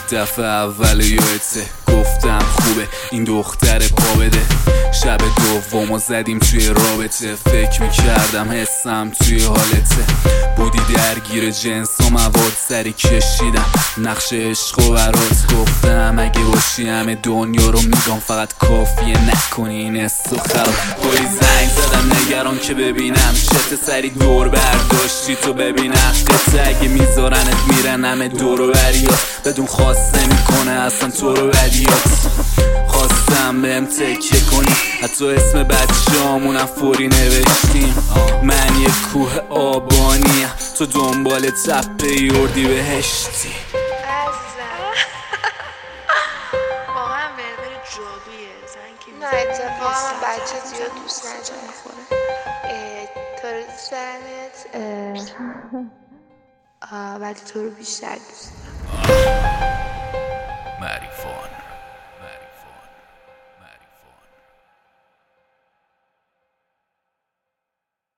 دفعه اول یادته گفتم خوبه این دختر پا بده. شب دومو زدیم توی رابطه، فکر میکردم حسم توی حالته. بودی درگیر جنس و مواد، سری کشیدم نقش عشق و برات. گفتم اگه باشی همه دنیا رو میگم، فقط کافیه نکنی این حس و خراب. کلی زنگ زدم نگران که ببینم چت، سری دور برداشتی تو ببینم قطعه. اگه میذارنت میرن همه دور و بریات، بدون خواسته میکنه اصلا تو رو بدیات. خواستم بهم تکیه کنی، حتی اسم بچه همونم فوری نوشتیم. من یه کوه آبانیم، تو دنبال تپه یوردی بهشتی. واقعا ورور جادویه زن که نه اتفاقا من بچه زیاد دوست ندارم. تو رو دوست دارمت، ولی تو رو بیشتر دوست دارم. مرگ